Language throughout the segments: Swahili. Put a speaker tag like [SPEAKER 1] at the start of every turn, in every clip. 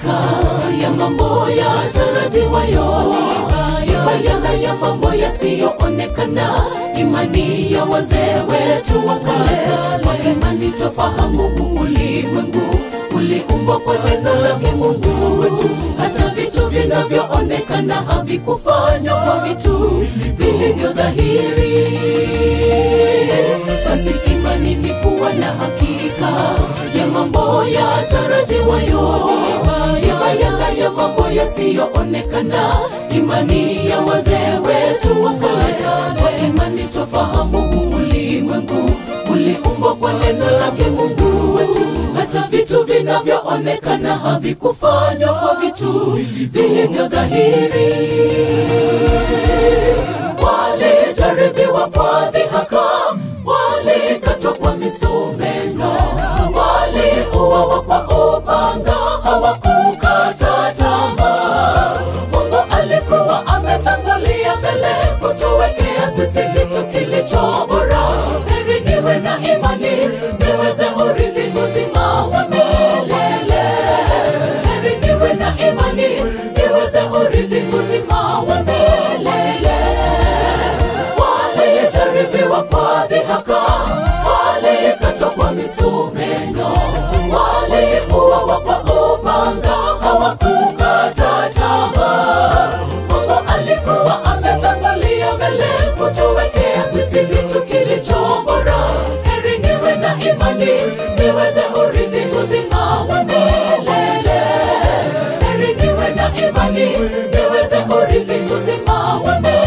[SPEAKER 1] hakika ya mambo yatarajiwayo, bayana ya mambo yasiyoonekana. Imani ya wazee wetu wa kale, kwa imani twafahamu ulimwengu uliumbwa kwa neno lake Mungu wetu. Hata vitu vinavyoonekana havikufanywa kwa vitu vilivyo dhahiri. Basi imani ni kuwa na hakika ya mambo yatarajiwayo, bayana ya mambo yasiyoonekana. Imani ya wazee wetu wa kale, kwa imani twafahamu ulimwengu uliumbwa kwa neno lake Mungu wetu. Hata vitu vinavyoonekana havikufanywa kwa vitu vilivyo dhahiri. Walijaribiwa kwa dhihaka, walikatwa kwa misumeno, waliuawa kwa upanga, hawakukata tamaa. Mungu alikuwa ametangulia mbele kutuwekea sisi kitu kilicho bora. Heri niwe na imani niweze urithi uzima wa milele. Heri niwe na imani niweze urithi uzima wa milele. Walijaribiwa kwa dhihaka, walikatwa kwa misumeno, waliuawa kwa upanga, hawakukata tamaa. Mungu alikuwa ametangulia mbele kutuwekea sisi kitu kilicho bora. Heri niwe na imani niweze urithi uzima wa milele. Heri niwe na imani niweze urithi uzima wa milele.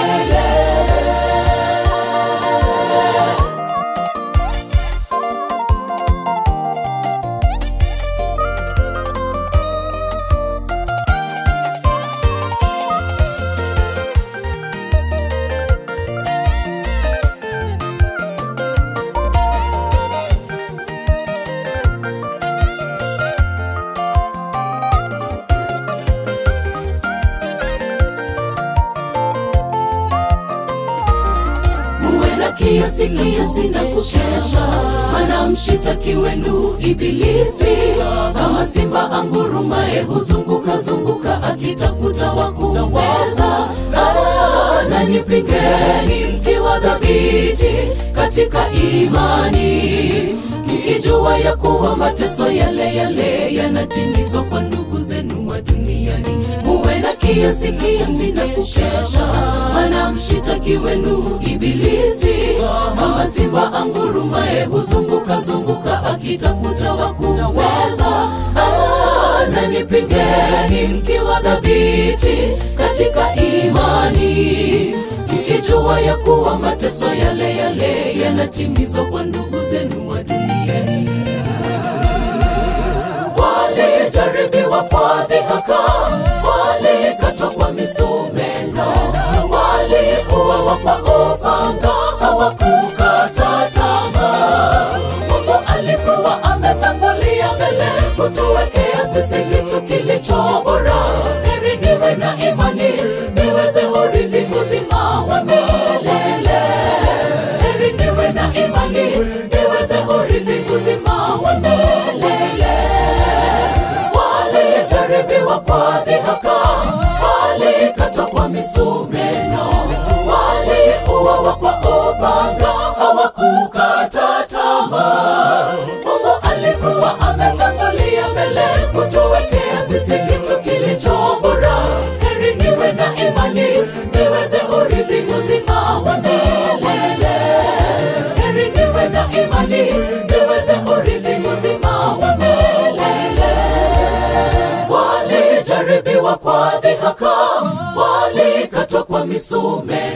[SPEAKER 1] Kiasi na kukesha, maana mshitaki wenu Ibilisi kama simba angurumaye huzunguka zunguka akitafuta wa kumeza. Nanyi pingeni mkiwa thabiti katika imani, mkijua ya kuwa mateso yale yale yanatimizwa kwa ndugu zenu wa duniani. Muwe na kiasi na kukesha, maana mshitaki wenu Ibilisi kama simba angurumaye huzunguka zunguka akitafuta wa kumeza. Nanyi pingeni mkiwa thabiti katika imani, mkijua ya kuwa mateso yale yale yanatimizwa kwa ndugu zenu wa duniani. Walijaribiwa kwa dhihaka, walikatwa kwa misumeno, waliuawa kwa upanga, hawakukata tamaa. Mungu alikuwa ametangulia mbele kutuwekea sisi kitu kilicho bora. Heri niwe na imani niweze urithi uzima wa milele. Heri niwe na imani niweze urithi uzima wa milele. Walijaribiwa kwa dhihaka, walikatwa kwa misumeno, waliuawa kwa upanga, hawakukata tamaa. Mungu alikuwa ametangulia mbele kutuwekea sisi kitu kilicho bora. Heri niwe na imani niweze urithi uzima wa milele. Heri niwe na imani niweze urithi uzima wa milele. Walijaribiwa kwa dhihaka, walikatwa kwa misumeno,